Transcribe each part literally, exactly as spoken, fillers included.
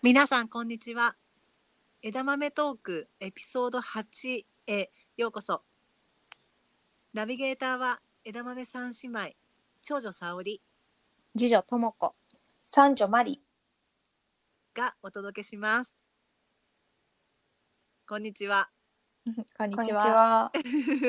皆さんこんにちは。枝豆トークエピソードはちへようこそ。ナビゲーターは枝豆三姉妹、長女沙織次女ともこ、 三女マリがお届けします。こんにちは。 こんにこんにちちは。 は。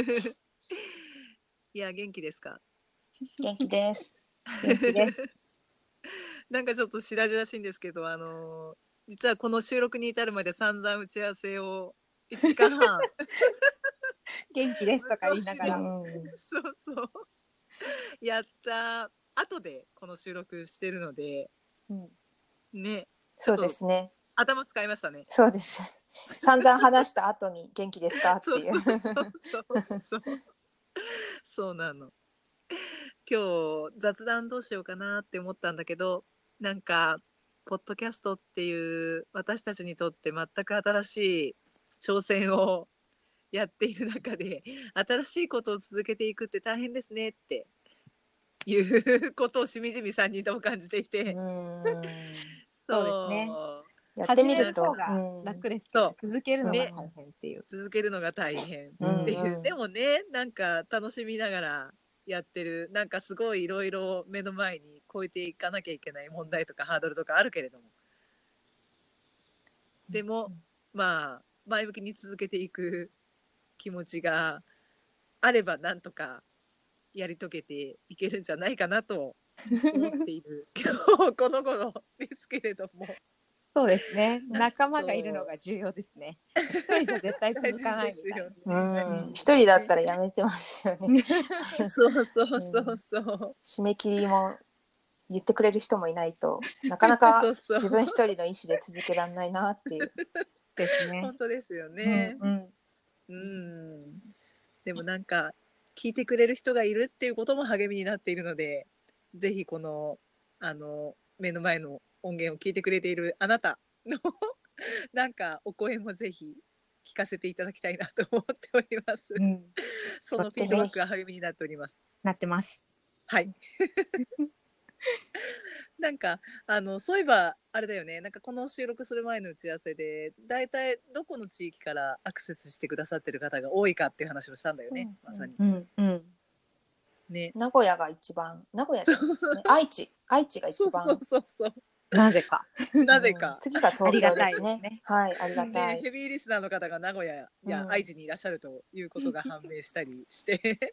いや元気ですか？ 元気です。 元気です。 なんかちょっと白々しいんですけど、あのー実はこの収録に至るまで散々打ち合わせをいちじかんはん元気ですとか言いながら、 うんそうそうやった後でこの収録してるのでうんね、 そうですね。 頭使いましたね。 そうです。散々話した後に元気ですかってそうい。 そううそうそうそうそうなの。今日雑談どうしようかなって思ったんだけど、なんかポッドキャストっていう私たちにとって全く新しい挑戦をやっている中で、新しいことを続けていくって大変ですねっていうことをしみじみさんにんとも感じていて、 んそうですねそうやってみ始めるとる方が楽ですけど、 うん続けるのがね大変っていう。 続けるのが大変ってうんいう、 うんでもね、なんか楽しみながらやってる、なんかすごいいろいろ目の前に超えていかなきゃいけない問題とかハードルとかあるけれども、でもまあ前向きに続けていく気持ちがあればなんとかやり遂げていけるんじゃないかなと思っている今日この頃ですけれども、 そうですね。 な仲間がいるのが重要ですね。一人じゃ絶対続かないみたいな。 うん一人だったらやめてますよね。 そうそうそうそう、 締め切りも言ってくれる人もいないとなかなかそうそう自分一人の意思で続けられないなっていう。 ですね。 本当ですよね。 うんうんうん、でもなんか聞いてくれる人がいるっていうことも励みになっているので、ぜひこのあの目の前の音源を聞いてくれているあなたのなんかお声もぜひ聞かせていただきたいなと思っております。 うんそのフィードバックが励みになっております。 なってます。 はいなんかあのそういえばあれだよね、なんかこの収録する前の打ち合わせでだいたいどこの地域からアクセスしてくださってる方が多いかっていう話をしたんだよね、 うんまさにうんうん。 ね。 名古屋が一番、名古屋じゃないですね。愛知、愛知が一番。 そうそうそうなぜか。 そうなぜか、 うん次が東京ですね。 ありがたいですねはい、ありがたね、 い。 ヘビーリスナーの方が名古屋やうん愛知にいらっしゃるということが判明したりして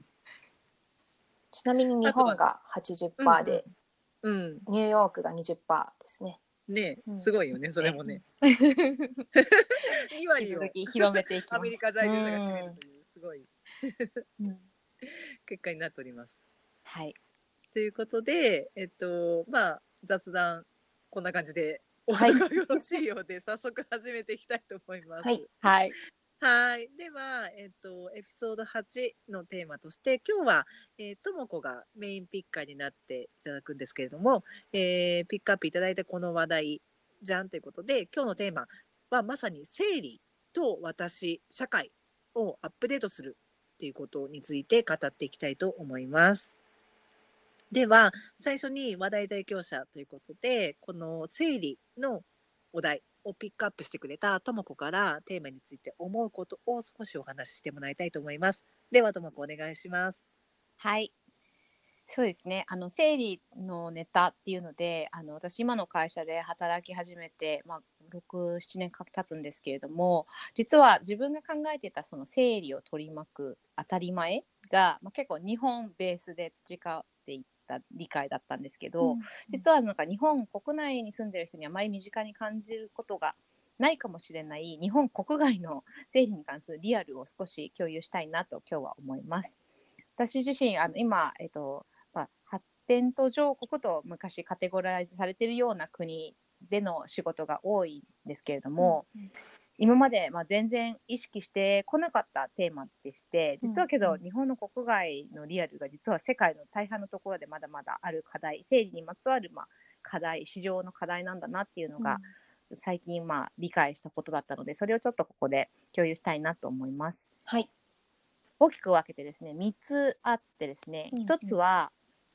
ちなみに日本がはちじゅっパーセントで、 うんうんニューヨークがにじゅっパーセントですね。 ね、 うんすごいよねそれもね。に割を引き続き広めていきますアメリ。カ在住者が占めるというすごいうん結果になっております。 はい。 ということで、えっとまあ雑談こんな感じでおはい後がよろしいようで、早速始めていきたいと思います。 はい。 はい。 はい。では、えっと、エピソードはちのテーマとして、今日は、えー、ともこがメインピッカーになっていただくんですけれども、えーピックアップいただいたこの話題じゃんということで、今日のテーマはまさに生理と私、社会をアップデートするっていうことについて語っていきたいと思います。では、最初に話題提供者ということで、この生理のお題をピックアップしてくれたともこからテーマについて思うことを少しお話ししてもらいたいと思います。では、ともこお願いします。 はい。そうですね。あの生理のネタっていうので、あの私今の会社で働き始めて、まあ、ろく、ななねんか経つんですけれども、実は自分が考えてたその生理を取り巻く当たり前が、まあ、結構日本ベースで培っていった理解だったんですけど、実はなんか日本国内に住んでる人にあまり身近に感じることがないかもしれない日本国外の生理に関するリアルを少し共有したいなと今日は思います。私自身あの今、えっとまあ、発展途上国と昔カテゴライズされているような国での仕事が多いんですけれども、うんうん、今までまあ全然意識してこなかったテーマでして、実はけど日本の国外のリアルが実は世界の大半のところでまだまだある課題、生理にまつわるまあ課題、市場の課題なんだなっていうのが最近まあ理解したことだったので、それをちょっとここで共有したいなと思います。 はい。 大きく分けてですね、みっつあってですね、ひとつは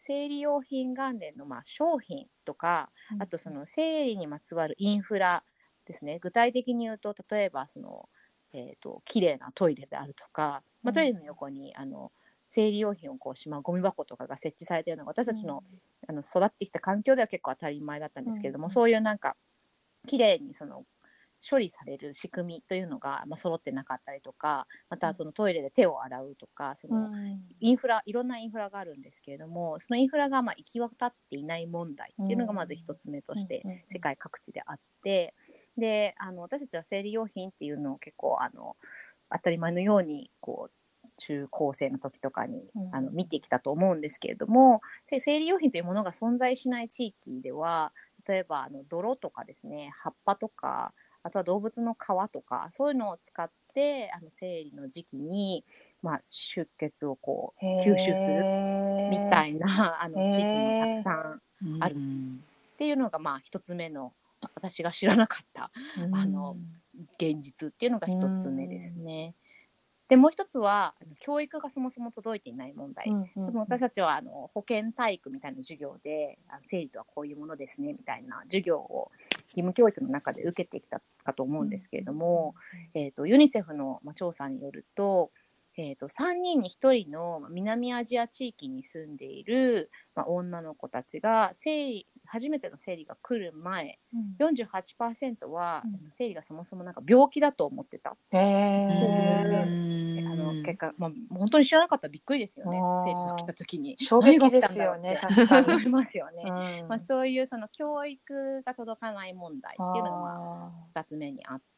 生理用品関連のまあ商品とか、 うんあとその生理にまつわるインフラですね。具体的に言うと、例えばその、えー、と綺麗なトイレであるとか、まあ、トイレの横にあの生理用品をこうしまうゴミ箱とかが設置されているのが、私たちの、あの育ってきた環境では結構当たり前だったんですけれども、 うんそういうなんか綺麗にその処理される仕組みというのが、まあ、揃ってなかったりとか、またそのトイレで手を洗うとか、そのインフラ、いろんなインフラがあるんですけれども、そのインフラがまあ行き渡っていない問題っていうのがまず一つ目として世界各地であって、であの私たちは生理用品っていうのを結構あの当たり前のようにこう中高生の時とかにあの見てきたと思うんですけれども、生理用品というものが存在しない地域では、例えばあの泥とかですね、葉っぱとか、あとは動物の皮とか、そういうのを使ってあの生理の時期に、まあ、出血をこう吸収するみたいなあの地域もたくさんあるっていうのが、まあ一つ目の私が知らなかったあの現実っていうのが一つ目ですね。でもう一つは教育がそもそも届いていない問題、うんうんうん、でも私たちはあの保健体育みたいな授業で生理とはこういうものですねみたいな授業を義務教育の中で受けてきたかと思うんですけれども、うんうんえー、とユニセフの調査によると、えー、とさんにんにひとりの南アジア地域に住んでいる、まあ、女の子たちが生理初めての生理が来る前、うん、よんじゅうはちパーセントは、うん、生理がそもそもなんか病気だと思ってた。へー、あの結果、まあ、本当に知らなかったらびっくりですよね。生理が来た時に衝撃ですよね、確かに思いますよね。うんまあ、そういうその教育が届かない問題っていうのがまあふたつめにあって、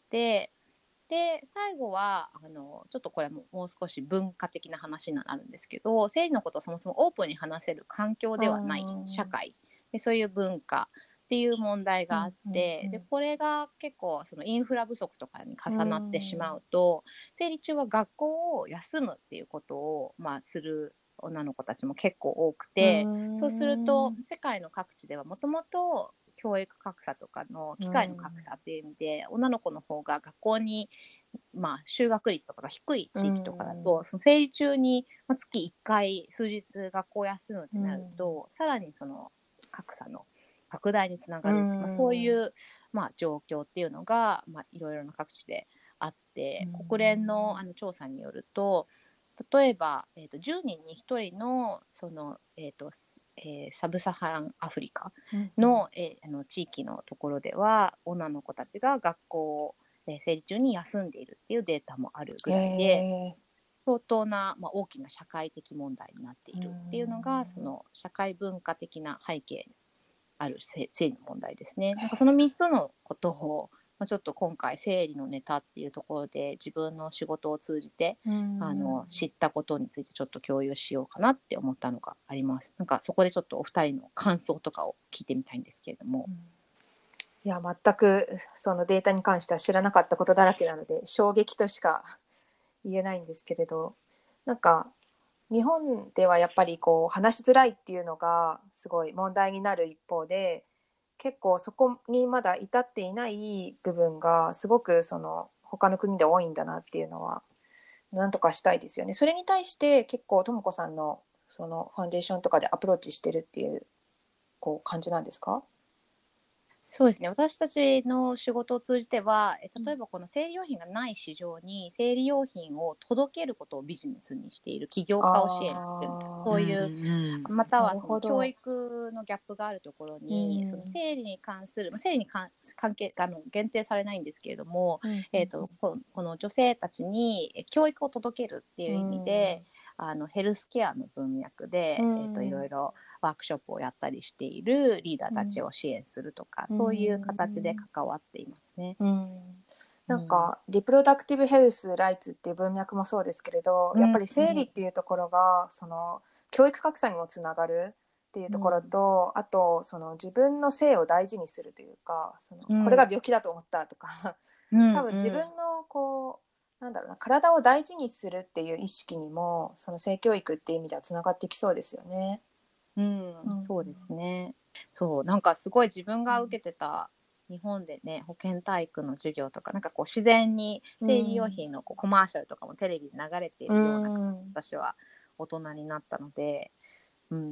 で最後はあのちょっとこれももう少し文化的な話になるんですけど、生理のことをそもそもオープンに話せる環境ではない社会で、そういう文化っていう問題があって、うんうんうん、でこれが結構そのインフラ不足とかに重なってしまうと、うん、生理中は学校を休むっていうことを、まあ、する女の子たちも結構多くて、うん、そうすると世界の各地ではもともと教育格差とかの機会の格差っていう意味で、うん、女の子の方が学校に、まあ、就学率とかが低い地域とかだと、うん、その生理中に月いっかい数日学校を休むってなると、うん、さらにその格差の拡大につながる、うんまあ、そういう、まあ、状況っていうのが、まあ、いろいろな各地であって、うん、国連の、あの調査によると、例えば、えー、とじゅうにんにひとりの、その、えーとえー、サブサハランアフリカの、うんえー、あの地域のところでは女の子たちが学校を、えー、生理中に休んでいるっていうデータもあるぐらいで、相当な、まあ、大きな社会的問題になっているっていうのが、その社会文化的な背景にある生理の問題ですね。なんかそのみっつのことを、まあ、ちょっと今回生理のネタっていうところで自分の仕事を通じてあの知ったことについてちょっと共有しようかなって思ったのがあります。なんかそこでちょっとお二人の感想とかを聞いてみたいんですけれども。うん、 いや全くそのデータに関しては知らなかったことだらけなので衝撃としか言えないんですけれど、なんか日本ではやっぱりこう話しづらいっていうのがすごい問題になる一方で、結構そこにまだ至っていない部分がすごくその他の国で多いんだなっていうのはなんとかしたいですよね。それに対して結構ともこさんのそのファンデーションとかでアプローチしてるっていうこう感じなんですか？ そうですね、私たちの仕事を通じては、例えばこの生理用品がない市場に生理用品を届けることをビジネスにしている起業家を支援するみたいな、そういう、うん、またはその教育のギャップがあるところに、その生理に関する、まあ、生理に関係あの限定されないんですけれども、うんえーと、この女性たちに教育を届けるっていう意味で、うん、あのヘルスケアの文脈で、うんえーと、いろいろワークショップをやったりしているリーダーたちを支援するとか、うん、そういう形で関わっていますね。うん、 なんかリプロダクティブヘルスライツっていう文脈もそうですけれど、うん、やっぱり生理っていうところがその教育格差にもつながるっていうところと、うん、あとその自分の性を大事にするというか、その、うん、これが病気だと思ったとか、うん、多分自分のこうなんだろうな、体を大事にするっていう意識にもその性教育っていう意味ではつながってきそうですよね。 うんうん、そうですね。そう、なんかすごい自分が受けてた日本でね、保健体育の授業とか、なんかこう自然に生理用品のこうコマーシャルとかもテレビで流れているような、うん、私は大人になったので、うん、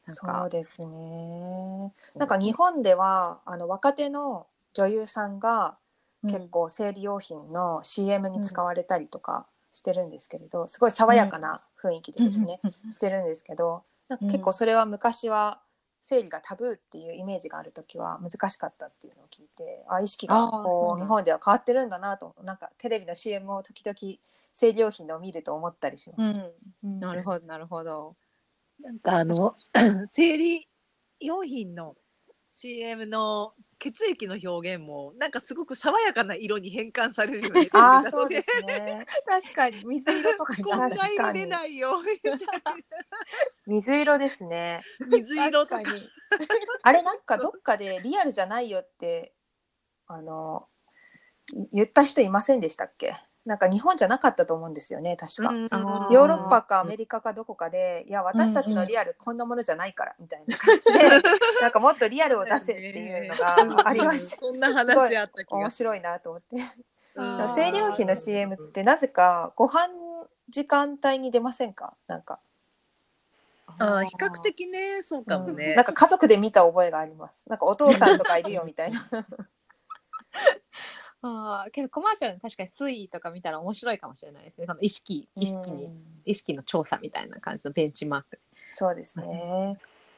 なんかそうですね。なんか日本ではあの若手の女優さんが結構生理用品の シーエム に使われたりとかしてるんですけれど、すごい爽やかな雰囲気でですね、してるんですけど、なんか結構それは昔は生理がタブーっていうイメージがある時は難しかったっていうのを聞いて、あ、意識がこう日本では変わってるんだなと、なんかテレビの シーエム を時々生理用品のを見ると思ったりします。 うんうん、なるほどなるほど。 なんかあの生理用品の シーエム の血液の表現もなんかすごく爽やかな色に変換されるよね。 ああ、そうですね。 確かに水色とかにこんな確かに色出ないよみたいな。 水色ですね。 水色とか。 確かにあれなんかどっかでリアルじゃないよってあの言った人いませんでしたっけ？なんか日本じゃなかったと思うんですよね、確か。 うんあーヨーロッパかアメリカかどこかで、いや私たちのリアルこんなものじゃないからみたいな感じで、なんかもっとリアルを出せっていうのがありました。 そんなすごい話あった気がする。 面白いなと思って。 うんでも生理用品の シーエム ってなぜかご飯時間帯に出ませんか？なんか、 あー比較的ね、そうかもうん、 ね。 なんか家族で見た覚えがあります。なんかお父さんとかいるよみたいな。 あーけどコマーシャルに確かに推移とか見たら面白いかもしれないですね。その意識意識に、 うん、 意識の調査みたいな感じのベンチマーク。 そうですね。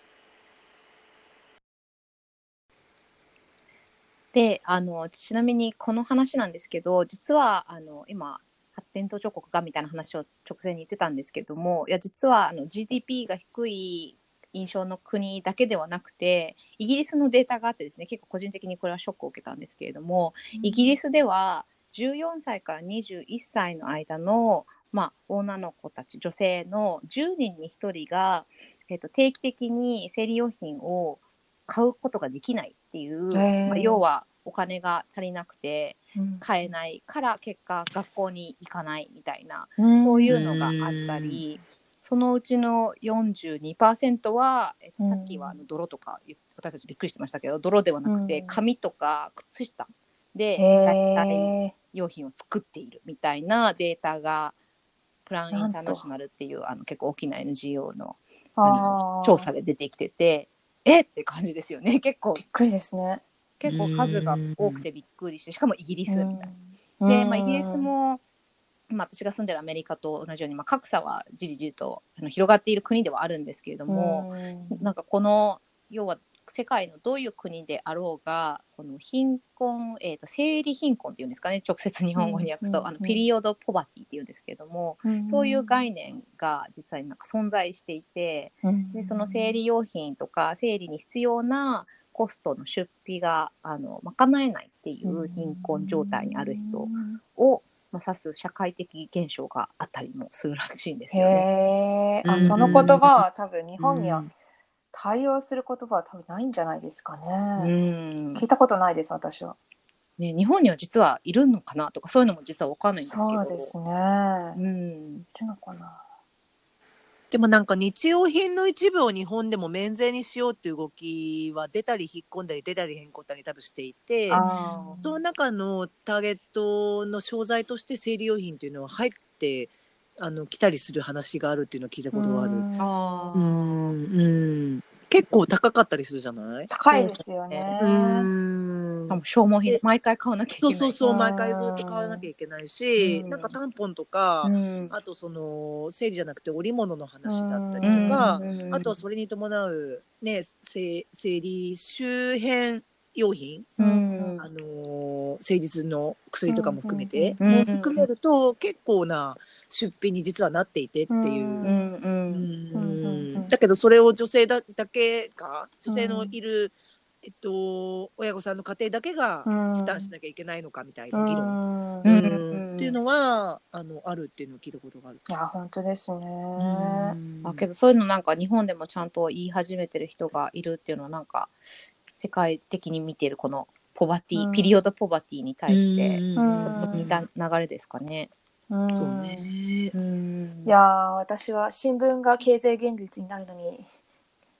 で、あのちなみにこの話なんですけど、実はあの今発展途上国がみたいな話を直前に言ってたんですけども、いや実はあの ジーディーピー が低い印象の国だけではなくて、イギリスのデータがあってですね、結構個人的にこれはショックを受けたんですけれども、イギリスではじゅうよんさいからにじゅういっさいの間の、まあ、女の子たち、女性のじゅうにんにひとりが、えっと、定期的に生理用品を買うことができないっていう、まあ、要はお金が足りなくて買えないから結果学校に行かないみたいな、 うん、 そういうのがあったり、そのうちの よんじゅうにパーセント は、えっと、さっきはあの泥とか私たちびっくりしてましたけど、泥ではなくて紙とか靴下で代替用品を作っているみたいなデータがプランインターナショナルっていうあの結構大きな エヌジーオー の, あの調査で出てきてて、えって感じですよね。結構びっくりですね。 結構数が多くてびっくりして、しかもイギリスみたいな。で、まあ、イギリスも、まあ、私が住んでるアメリカと同じように、まあ、格差はじりじりとあの広がっている国ではあるんですけれども、なんかこの要は世界のどういう国であろうが、この貧困、えーと、生理貧困っていうんですかね、直接日本語に訳すと、あのピリオドポバティっていうんですけれども、そういう概念が実際になんか存在していて、でその生理用品とか生理に必要なコストの出費があの賄えないっていう貧困状態にある人を、まあ、指す社会的現象があったりもするらしいんですよね。 へー、あ、その言葉は多分日本には対応する言葉は多分ないんじゃないですかね。うん、聞いたことないです、私は。 ね、日本には実はいるのかなとかそういうのも実は分かんないんですけど。 そうですね。うん。いるのかな。 でもなんか日用品の一部を日本でも免税にしようっていう動きは出たり引っ込んだり出たり引っ込んだり多分していて、その中のターゲットの商材として生理用品っていうのは入ってあの来たりする話があるっていうのを聞いたことがある。 あうん、うん、結構高かったりするじゃない？ 高いですよね。 うん。 消耗品毎回買わなきゃいけない。 そうそうそう、毎回ずっと買わなきゃいけないし、なんかタンポンとか、あとその生理じゃなくて織物の話だったりとか、あとはそれに伴うね、生理周辺用品、あの生理痛の薬とかも含めて、も含めると結構な出費に実はなっていてっていう。だけどそれを女性だけが、女性のいるえっと、親御さんの家庭だけが負担しなきゃいけないのかみたいな議論、うん、っていうのはあのあるっていうのを聞いたことがある。 いや本当ですね。 あけどそういうのなんか日本でもちゃんと言い始めてる人がいるっていうのはなんか世界的に見ているこのポバティ、ピリオドポバティに対して似た流れですかね。 そうね。 いや私は新聞が経済現実になるのに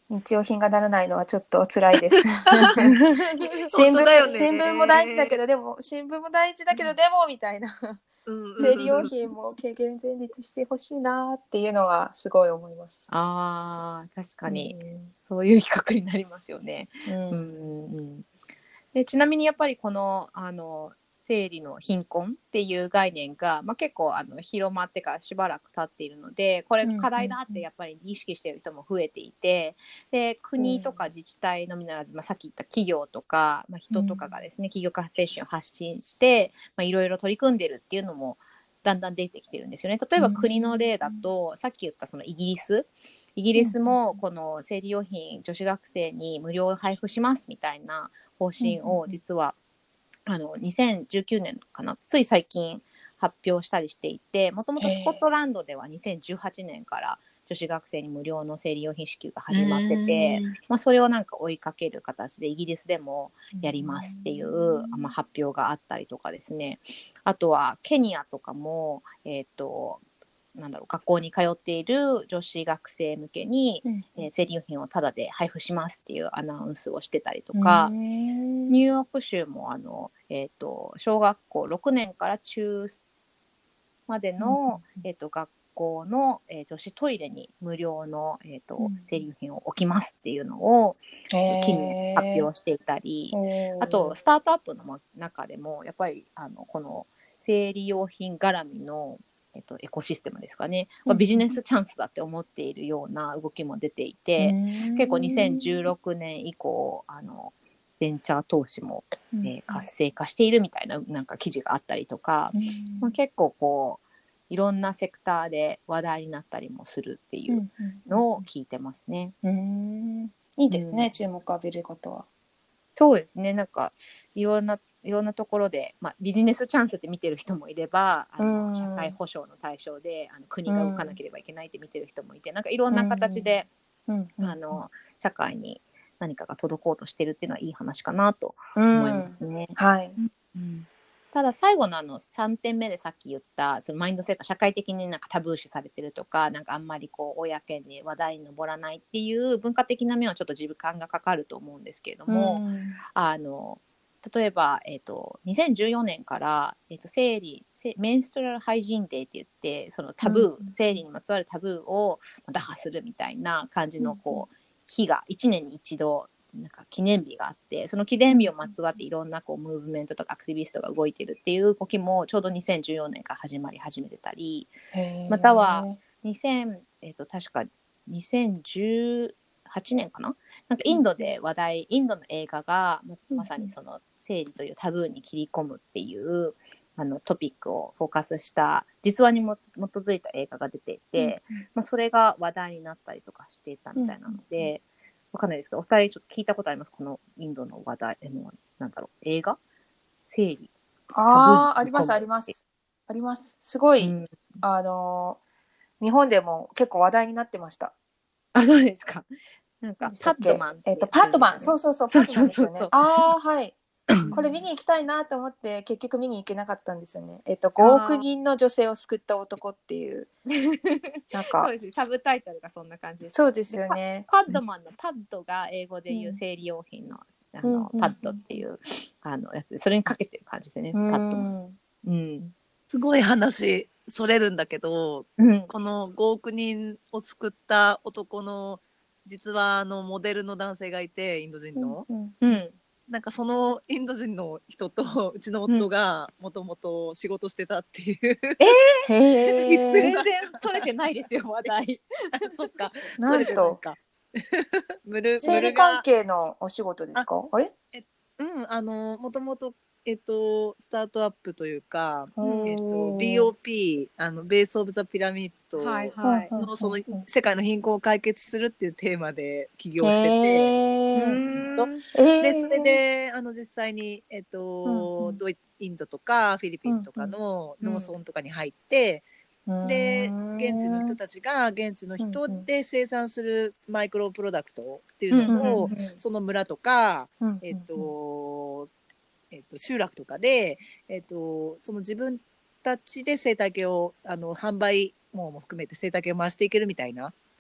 日用品がならないのはちょっと辛いです。新聞、 本当だよね。 新聞も大事だけど、でも、新聞も大事だけど、でも、みたいな。 うんうんうん生理用品も軽減前日してほしいなっていうのはすごい思います。 あー確かに、 うんそういう比較になりますよね。 うんうんうん、でちなみにやっぱりこのあの生理の貧困っていう概念が、まあ、結構あの広まってからしばらく経っているので、これ課題だってやっぱり意識している人も増えていて、で国とか自治体のみならず、まあ、さっき言った企業とか、まあ、人とかがですね、企業家精神を発信していろいろ取り組んでるっていうのもだんだん出てきてるんですよね。例えば国の例だと、さっき言ったそのイギリスイギリスもこの生理用品女子学生に無料配布しますみたいな方針を実はあのにせんじゅうきゅうねんかな、つい最近発表したりしていて、もともとスコットランドではにせんじゅうはちねんから女子学生に無料の生理用品支給が始まってて、まあ、それをなんか追いかける形でイギリスでもやりますっていう、まあ、発表があったりとかですね。あとはケニアとかも、えーとなんだろう、学校に通っている女子学生向けに、うんえー、生理用品をタダで配布しますっていうアナウンスをしてたりとか、ニューヨーク州もあの、えーと、小学校ろくねんから中までの、うんえーと、学校の、えー、女子トイレに無料の、えーとうん、生理用品を置きますっていうのを近年発表していたり、あとスタートアップの中でもやっぱりあのこの生理用品絡みのえっと、エコシステムですかね、うん、ビジネスチャンスだって思っているような動きも出ていて、うん、結構にせんじゅうろくねん以降あのベンチャー投資も、うんえー、活性化しているみたいな、なんか記事があったりとか、うんまあ、結構こういろんなセクターで話題になったりもするっていうのを聞いてますね。 うんうん、いいですね、うん、注目浴びることは。 そうですね、なんかいろんないろんなところで、まあ、ビジネスチャンスって見てる人もいれば、あの、うん、社会保障の対象であの国が動かなければいけないって見てる人もいて、うん、なんかいろんな形で、うんうん、あの社会に何かが届こうとしてるっていうのはいい話かなと思いますね。 うん、はい、 うんただ最後のあのさんてんめでさっき言ったそのマインドセット、社会的になんかタブー視されてるとか、なんかあんまりこう公に話題に上らないっていう文化的な面はちょっと時間がかかると思うんですけれども、うん、あの例えば、えーと、にせんじゅうよねんから、えーと、生理メンストラルハイジーンデーって言ってそのタブー、うん、生理にまつわるタブーを打破するみたいな感じのこう日がいちねんに一度なんか記念日があって、その記念日をまつわっていろんなこうムーブメントとかアクティビストが動いてるっていう動きもちょうどにせんじゅうよねんから始まり始めてたり、またはにせん、えーと、確かにせんじゅうはちねんかな、なんかインドで話題、インドの映画がま、まさにその生理というタブーに切り込むっていうあのトピックをフォーカスした実話にも基づいた映画が出ていて、まあ、それが話題になったりとかしていたみたいなので、わかんないですけど、お二人ちょっと聞いたことあります？このインドの話題、のなんだろう、映画？生理。 ああ、ありますあります。あります。すごい、うん、あの日本でも結構話題になってました。 あ、そうですか。なんかパッドマン、 えっとパッドマン、そうそうそう、パッドマンですよね。ああ、はい。これ見に行きたいなと思って結局見に行けなかったんですよね。えっとごおくにんの女性を救った男っていうなんかそうですね、サブタイトルがそんな感じです。 そうですよね。 パッドマンのパッドが英語でいう生理用品の、うん、あのパッドっていう、うん、あのやつでそれにかけてる感じですね。パッドマン。 うん。すごい話それるんだけど、うん、このごおくにんを救った男の実はあのモデルの男性がいて、インド人の、うんうん、なんかそのインド人の人とうちの夫がもともと仕事してたっていう、うん、 えー、全然それてないですよ話題そっか、 なんとムル生理関係のお仕事ですか？あれえうんあのもともとえっと、スタートアップというか、えっと、ビーオーピー あのベース・オブ・ザ・ピラミッドの、はいはい、その世界の貧困を解決するっていうテーマで起業してて、うんでそれであの実際に、えっとうんうん、インドとかフィリピンとかの農村とかに入って、うんうん、で現地の人たちが現地の人で生産するマイクロプロダクトっていうのを、うんうん、その村とか、うんえっとえっと、集落とかで、えっと、その自分たちで生態系をあの販売も含めて生態系を回していけるみたいな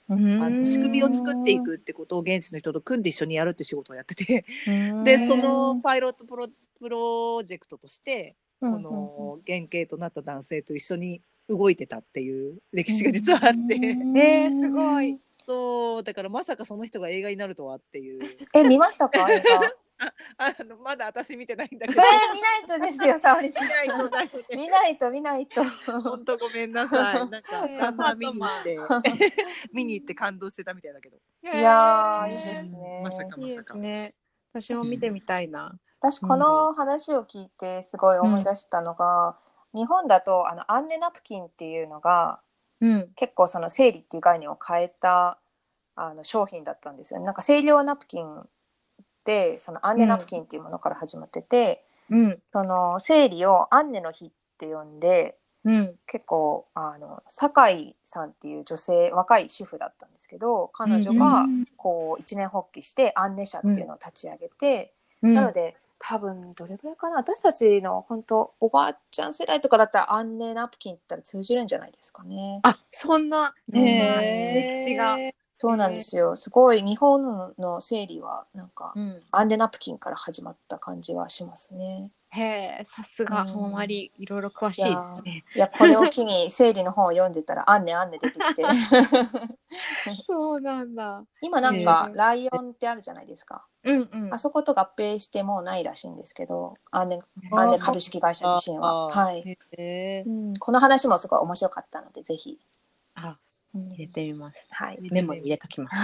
あの仕組みを作っていくってことを現地の人と組んで一緒にやるって仕事をやっててでそのパイロットプロ、プロジェクトとしてこの原型となった男性と一緒に動いてたっていう歴史が実はあってえー、すごい。 そうだからまさかその人が映画になるとはっていうえ、見ましたか映画？ ああのまだ私見てないんだけどそれ見ないとですよ、沙織さん。 見ないとだよね見ないと見ないと。 本当ごめんなさいなんかえー旦那見に行って見に行って感動してたみたいだけどいやー、いいえですね。 まさかー、いいでまさかすね。私も見てみたいな。 私この話を聞いてすごい思い出したのが、うん、日本だとあのアンネナプキンっていうのが、うん、結構その生理っていう概念を変えたあの商品だったんですよね。なんか清涼ナプキンでそのアンネナプキンっていうものから始まってて、うん、その生理をアンネの日って呼んで、うん、結構あの酒井さんっていう女性若い主婦だったんですけど彼女がこう一年発起してアンネ社っていうのを立ち上げて、うん、なので多分どれぐらいかな私たちの本当おばあちゃん世代とかだったらアンネナプキンって言ったら通じるんじゃないですかね。 あ、そんなそんな歴史が。 そうなんですよ。すごい日本の生理はなんか、うん、アンネナプキンから始まった感じはしますね。 へえ、さすがほんまにいろいろ詳しいですね。 いや、いやこれを機に生理の本を読んでたらアンネアンネ出てきてそうなんだ。 今なんかライオンってあるじゃないですか。 うんうん、 あそこと合併してもうないらしいんですけど、アンネアンネ株式会社自身は、はい、うん、この話もすごい面白かったのでぜひ。 あ、入れてみます。 はい、 メモに入れときます。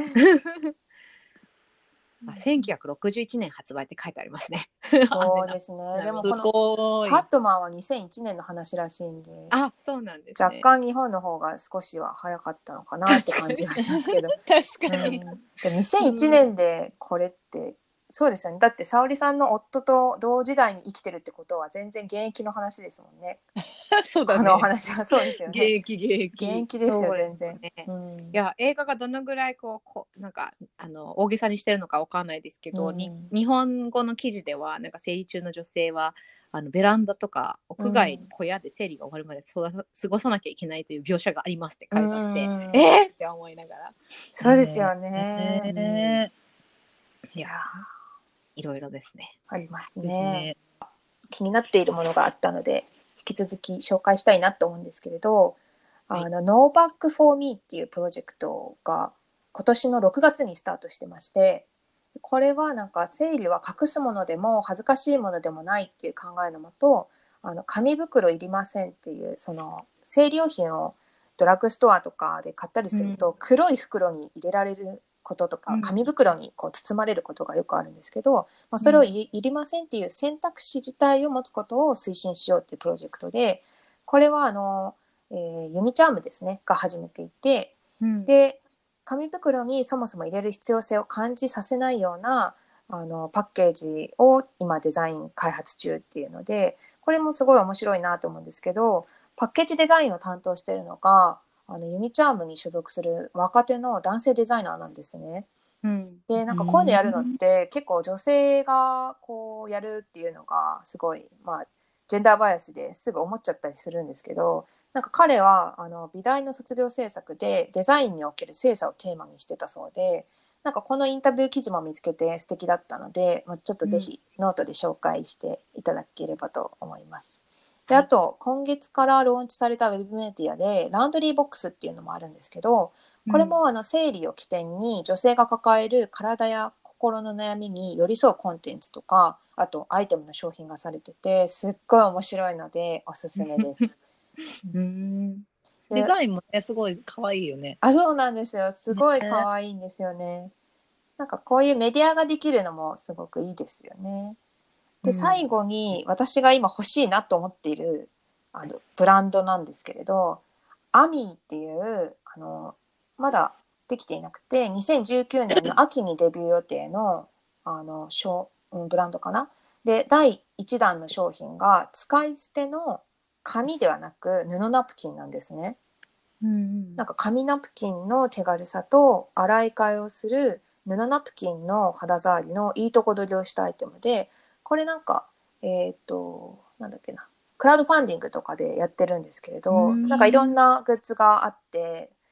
あ、せんきゅうひゃくろくじゅういちねん発売って書いてありますね。 そうですね。でもこのパットマンはにせんいちねんの話らしいんで、 あ、そうなんですね。 若干日本の方が少しは早かったのかなって感じはしますけど。 確かに。 うん、にせんいちねんでこれって、そうですよね。だって沙織さんの夫と同時代に生きてるってことは全然現役の話ですもんね。 そうだね。 このお話はそうですよね。 現役現役。 現役ですよ全然。 ね、うん、いや映画がどのぐらいこうこうなんかあの大げさにしてるのかわかんないですけど、うん、に日本語の記事ではなんか生理中の女性はあのベランダとか屋外の小屋で生理が終わるまで過ごさなきゃいけないという描写がありますって書いてあって、うん、えーって思いながら。 そうですよね。えーうんいやいろいろですね。 ありますね。気になっているものがあったので引き続き紹介したいなと思うんですけれど、はい、あの No Back for Me っていうプロジェクトが今年のろくがつにスタートしてまして、これはなんか生理は隠すものでも恥ずかしいものでもないっていう考えのもと、あの紙袋いりませんっていうその生理用品をドラッグストアとかで買ったりすると、うん、黒い袋に入れられることとか紙袋にこう包まれることがよくあるんですけど、まあ、それを い, いりませんっていう選択肢自体を持つことを推進しようっていうプロジェクトで、これはあの、えー、ユニチャームですねが始めていて、うん、で紙袋にそもそも入れる必要性を感じさせないようなあのパッケージを今デザイン開発中っていうので、これもすごい面白いなと思うんですけど、パッケージデザインを担当しているのがあのユニチャームに所属する若手の男性デザイナーなんですね。うん、でなんかこういうのやるのって結構女性がこうやるっていうのがすごい、まあ、ジェンダーバイアスですぐ思っちゃったりするんですけど、なんか彼はあの美大の卒業制作でデザインにおける性差をテーマにしてたそうで、なんかこのインタビュー記事も見つけて素敵だったので、まあ、ちょっとぜひノートで紹介していただければと思います。であと今月からローンチされたウェブメディアでランドリーボックスっていうのもあるんですけど、これもあの生理を起点に女性が抱える体や心の悩みに寄り添うコンテンツとか、あとアイテムの商品がされててすっごい面白いのでおすすめです。 うんデザインもねすごい可愛いよね。 あ、そうなんですよ。すごい可愛いんですよね。なんかこういうメディアができるのもすごくいいですよね。で最後に私が今欲しいなと思っているあのブランドなんですけれど、アミーっていうあのまだできていなくてにせんじゅうきゅうねんの秋にデビュー予定のあのショ、うん、ブランドかな。でだいいちだんの商品が使い捨ての紙ではなく布ナプキンなんですね。うんうん、なんか紙ナプキンの手軽さと洗い替えをする布ナプキンの肌触りのいいとこ取りをしたアイテムで、これなんかえっとなんだっけなクラウドファンディングとかでやってるんですけれど、なんかいろんなグッズがあって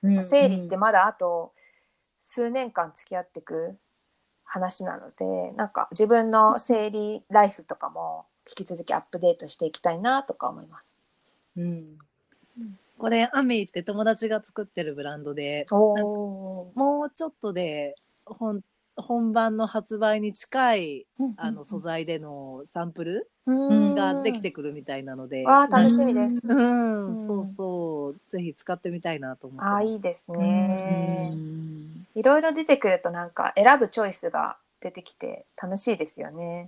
うん生理ってまだあと数年間付き合っていく話なので、なんか自分の生理ライフとかも引き続きアップデートしていきたいなとか思います。 うんこれアメイって友達が作ってるブランドで、 おー、 もうちょっとで本本番の発売に近いあの素材でのサンプルうんができてくるみたいなので、 わあ楽なんしみです。 うん、 うんそうそうぜひ使ってみたいなと思ってあます。 ーいいですうね。 んいろいろ出てくるとなんか選ぶチョイスが出てきて楽しいですよね。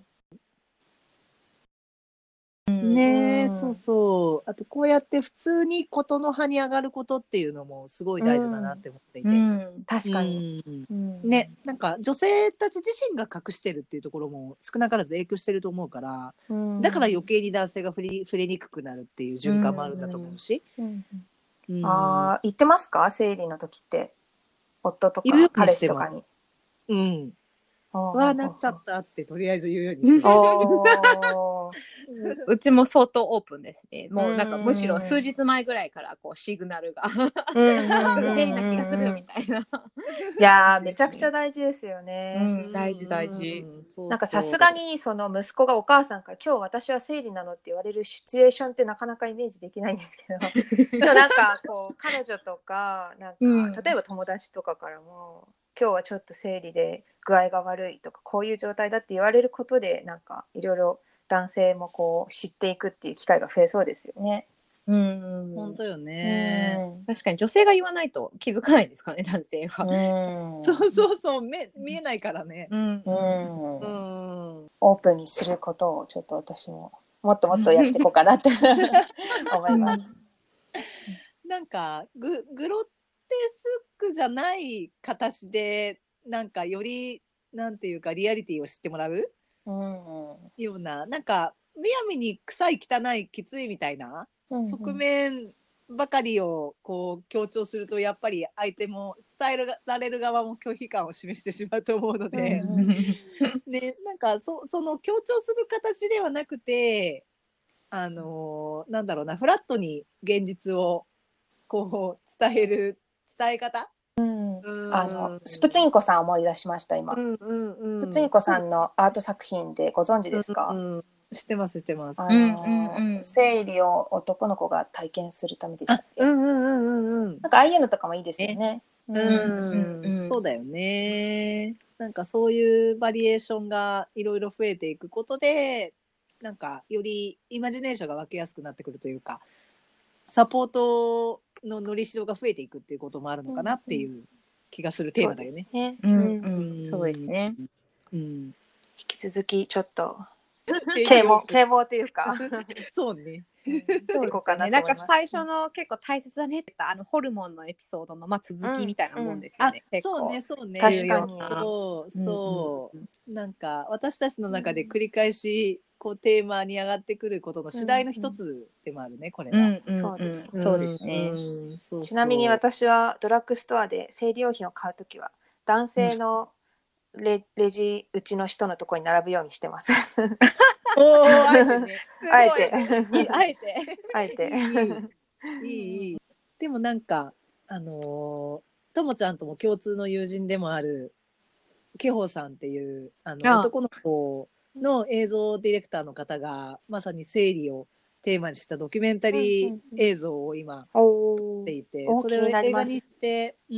ねえ、 うんそうそう。あとこうやって普通に事の葉に上がることっていうのもすごい大事だなって思っていて。 うん確かに。 うんうんね、なんか女性たち自身が隠してるっていうところも少なからず影響してると思うから、 うんだから余計に男性が触れ触れにくくなるっていう循環もあるんだと思うし。 うんうんああ、言ってますか生理の時って。夫と言うようにか彼してます。 氏とかに。 うん。 おーわあ、なっちゃったってとりあえず言うようにしてます。 おーうちも相当オープンですね。もうなんかうんむしろ数日前ぐらいからこうシグナルがうんうんうんもうすぐ生理な気がするうんみたいな。 いやーめちゃくちゃ大事ですよね。 うん大事大事。 うんそうそうなんかさすがにその息子がお母さんから今日私は生理なのって言われるシチュエーションってなかなかイメージできないんですけどでもなんかこう彼女とかなんか、 うん例えば友達とかからも今日はちょっと生理で具合が悪いとかこういう状態だって言われることでなんかいろいろ男性もこう知っていくっていう機会が増えそうですよね。 うん本当よね。 確かに女性が言わないと気づかないですかね男性は。 うんそうそうそう、目見えないからね。 うんうんうん。 オープンにすることをちょっと私ももっともっとやっていこうかなって思います。 なんかググロテスクじゃない形でなんかよりなんていうかリアリティを知ってもらううんような、なんかむやみに臭い汚いきついみたいなうん側面ばかりをこう強調するとやっぱり相手も伝えられる側も拒否感を示してしまうと思うので、 うんうんでなんか そ, その強調する形ではなくて、あのーなんだろうな、フラットに現実をこう伝える伝え方、 うんうんあのスプツインコさん思い出しました今。 うんうんうん、 スプツインコさんのアート作品でご存知ですか？ うんうん、知ってます知ってます。 あうんの、 うんうん生理を男の子が体験するためでしたっけ？ うんうんうんうんうん。 なんかああいうのとかもいいですよね。 ううんん、 うんそうだよね。なんかそういうバリエーションがいろいろ増えていくことで、なんかよりイマジネーションが湧きやすくなってくるというか、サポートののりしろが増えていくっていうこともあるのかなっていう気がするテーマだよね。 ね。 うんうんうんそうですね。 うん。 引き続きちょっと啓啓蒙啓蒙というかそうね。 していこうかなとなんか思います。 最初の結構大切だねって言ったあのホルモンのエピソードのまあ続きみたいなもんですよあね。、結構そうね、そうね。 確かにそう、そう。 うんなんか私たちの中で繰り返しこうテーマに上がってくることの主題の一つでもあるね、これは。 うんうんそうですうんそうですね。 うんそうそうちなみに私はドラッグストアで生理用品を買うときは男性のレ、レジ打ちの人のところに並ぶようにしてます。 おー、あえてね。 あえていいあえて。 あえて。 いいいいいい。でもなんかあのーともちゃんとも共通の友人でもあるケホさんっていうあのあ男の子の映像ディレクターの方がまさに生理をテーマにしたドキュメンタリー映像を今お撮っていて、 おそれを気になります映画にして、うん、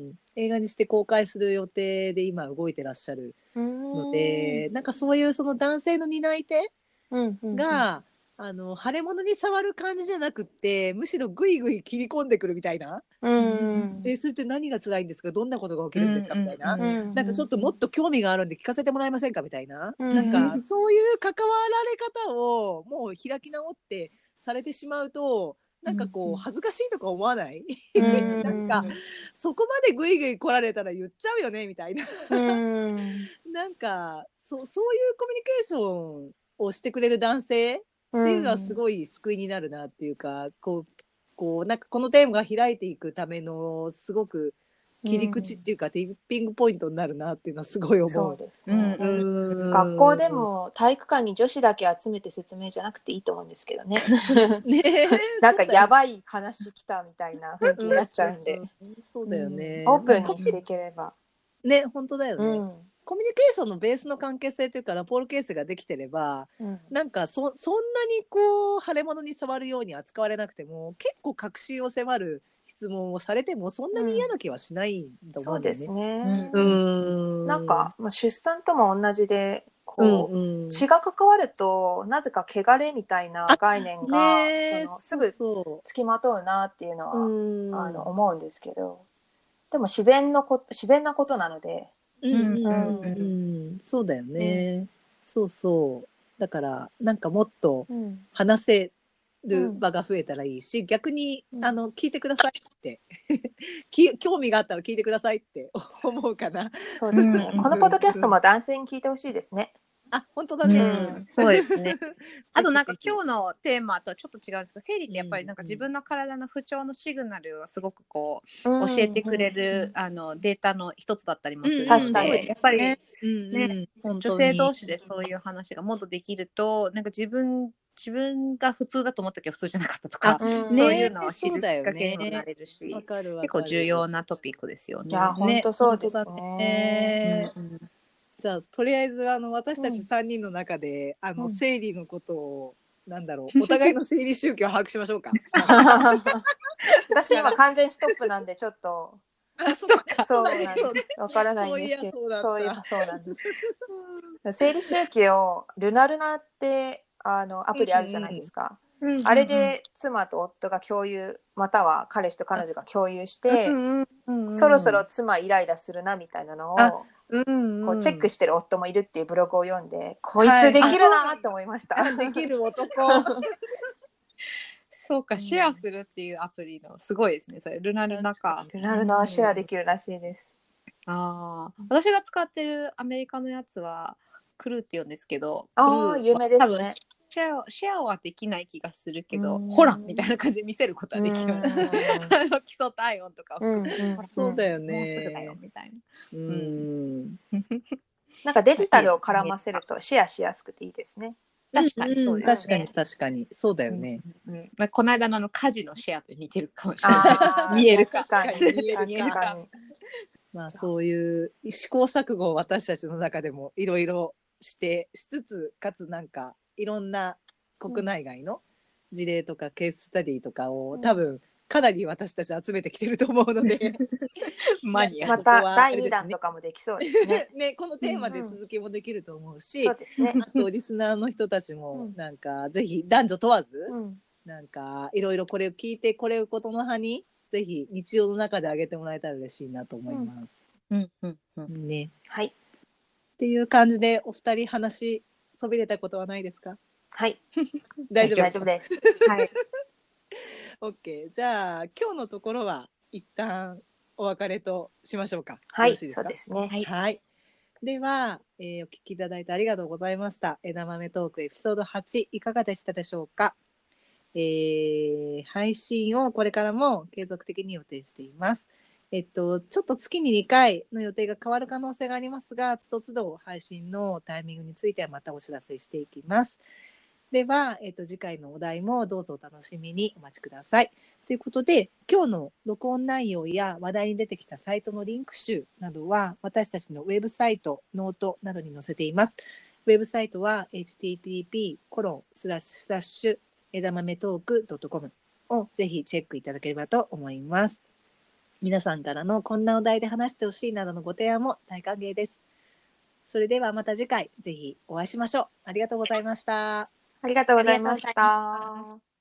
映画にして公開する予定で今動いてらっしゃるので、なんかそういうその男性の担い手うんうんが、あの腫れ物に触る感じじゃなくってむしろグイグイ切り込んでくるみたいな、 うんえそれって何が辛いんですか、どんなことが起きるんですかみたいな、 うんうんなんかちょっともっと興味があるんで聞かせてもらえませんかみたいな、 うんなんかそういう関わられ方をもう開き直ってされてしまうとなんかこう恥ずかしいとか思わない、 うんなんかそこまでグイグイ来られたら言っちゃうよねみたいな、 うんなんかそそういうコミュニケーションをしてくれる男性っていうのはすごい救いになるなっていうか、こうこうなんかこのテーマが開いていくためのすごく切り口っていうか、ティッピングポイントになるなっていうのはすごい思う。 そうですうんね。 うん学校でも体育館に女子だけ集めて説明じゃなくていいと思うんですけどね。 ねなんかやばい話来たみたいな雰囲気になっちゃうんで、 うんそうだよね、 うんオープンにしていければ。 ね本当だよね、 うんコミュニケーションのベースの関係性というかラポールケースができてれば、 うんなんかそそんなにこう腫れ物に触るように扱われなくても結構確信を迫る質問をされてもそんなに嫌な気はしないと思そううんだよね。 ですね。 ううんんなんか、まあ、出産とも同じでうんこう、 うん血が関わるとなぜか汚れみたいな概念が、 ねえそのすぐそつきまとうなっていうのは、 ううんあの思うんですけど、でも自然のこ自然なことなので、 うんうんうんうんうんそうだよね、そうそうだからなんかもっとうん話せる場が増えたらいいし、逆に、 うんあの聞いてくださいってき興味があったら聞いてくださいって思うかな。 そうですね、 うんこのポッドキャストも男性に聞いてほしいですね。 あ本当だうね。 んそうですね。あとなんか今日日のテーマとはちょっと違うんですけど、生理ってやっぱりなんか自分の体の不調のシグナルをすごくこう教えてくれる、あのデータの一つだったりもするの確かにで、やっぱりね、うんねうん、本女当に性同士でそういう話がもっとできると、なんか自分自分が普通だと思ったけど普通じゃなかったとか、 うんそういうのを知るきそうだよねっかけにもなれるし、 わかるわかる結構重要なトピックですよいやね。 本当そうです本当だね。 ねうんじゃあとりあえずあの私たうんちさんにんの中で、あのうん生理のことをなんだろうお互いの生理宗教を把握しましょうか。 私今完全ストップなんでちょっとあそうかそうだねなんです。わからないんですけど、 そういやそういえそうだったばそうなんです。生理周期をルナルナってあのアプリあるじゃないですか。 うんあれで妻と夫が共有、または彼氏と彼女が共有して、 うんうんうんうんそろそろ妻イライラするなみたいなのあをうんうんこうチェックしてる夫もいるっていうブログを読んで、こいはいつできるなと思いました。 あできる男。 そうか、シェアするっていうアプリのすごいですね。それルナルナか。 ルナルナはシェアできるらしいです。 ああ、私が使ってるアメリカのやつはクルーって言うんですけど、クルあーはあ、有名です多分ね。 シェアシェアはできない気がするけど、 うんほらみたいな感じで見せることはできる。 うんあの基礎体温とかをうん含めて、 うんあそうだよもうすぐだよね。 みたいな。 うん。 なんかデジタルを絡ませるとシェアしやすくていいですね。 確かにそううんですね。 確かに確かにそうだよね。 うんうんまあ、この間のあの家事のシェアと似てるかもしれない。 あー見えるか確かに確かに見える確かに。 まあそういう試行錯誤を私たちの中でもいろいろしてしつつかつなんかいろんな国内外の事例とかケーススタディとかを、 うん多分かなり私たち集めてきてると思うのでマニア。 まただいにだんとかもできそうですね。 ねこのテーマで続きもできると思うし、 そうですね。 あとリスナーの人たちもうんなんかぜひ男女問わず、 うんなんかいろいろこれを聞いてこれをことの葉にぜひ日常の中であげてもらえたら嬉しいなと思います。 うんうんうん。 ね。 はいっていう感じでお二人話そびれたことはないですか？ はい大丈夫大丈夫です。 はい。 オッケーじゃあ今日のところは一旦お別れとしましょうか。 はいよろしいですか？ そうですね。 はいはい。では、えーお聞きいただいてありがとうございました。枝豆トークエピソードはちいかがでしたでしょうか？えー配信をこれからも継続的に予定しています。えっと、ちょっと月ににかいの予定が変わる可能性がありますが、つどつど配信のタイミングについてはまたお知らせしていきます。では、えっと、次回のお題もどうぞお楽しみにお待ちください。ということで、今日の録音内容や話題に出てきたサイトのリンク集などは、私たちのウェブサイト、ノートなどに載せています。ウェブサイトは エイチティーティーピーコロンスラッシュスラッシュ枝豆トークドットコム をぜひチェックいただければと思います。皆さんからのこんなお題で話してほしいなどのご提案も大歓迎です。それではまた次回ぜひお会いしましょう。ありがとうございました。 ありがとうございましありがとうございまた。